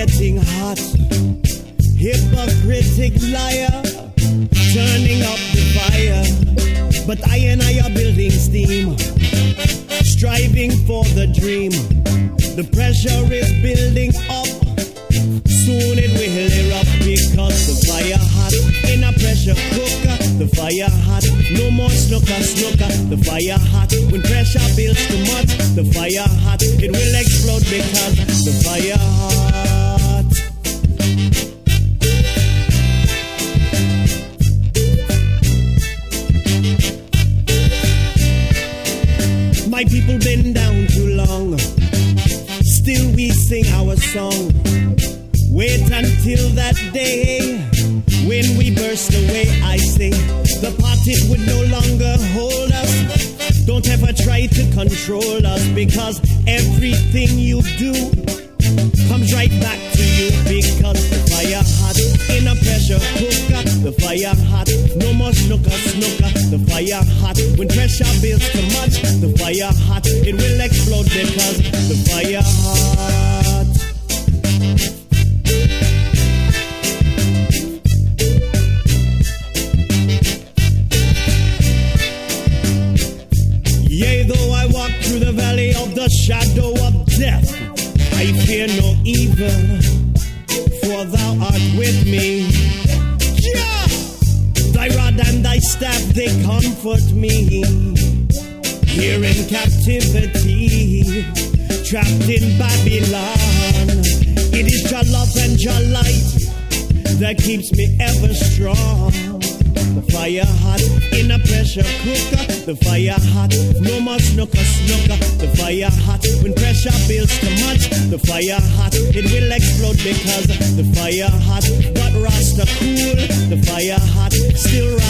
getting hot. Hypocritic liar, turning up the fire. But I and I are building steam, striving for the dream. The pressure is building up, soon it will erupt, because the fire hot in a pressure cooker. The fire hot, no more snooker. The fire hot, when pressure builds too much. The fire hot, it will explode because the fire hot. My people been down too long, still we sing our song. Wait until that day when we burst away, I say. The party would no longer hold us. Don't ever try to control us, because everything you do comes right back to you. Because the fire hot in a pressure cooker. The fire hot, no more snooker. The fire hot, when pressure builds too much. The fire hot, it will explode because the fire hot. Yea, though I walk through the valley of the shadow of death, I fear no evil, for thou art with me. Yeah! Thy rod and thy staff, they comfort me. Here in captivity, trapped in Babylon, it is your love and your light that keeps me ever strong. The fire hot in a pressure cooker. The fire hot, no more snooker. The fire hot, when pressure builds too much. The fire hot, it will explode because the fire hot. But Rasta cool, the fire hot, still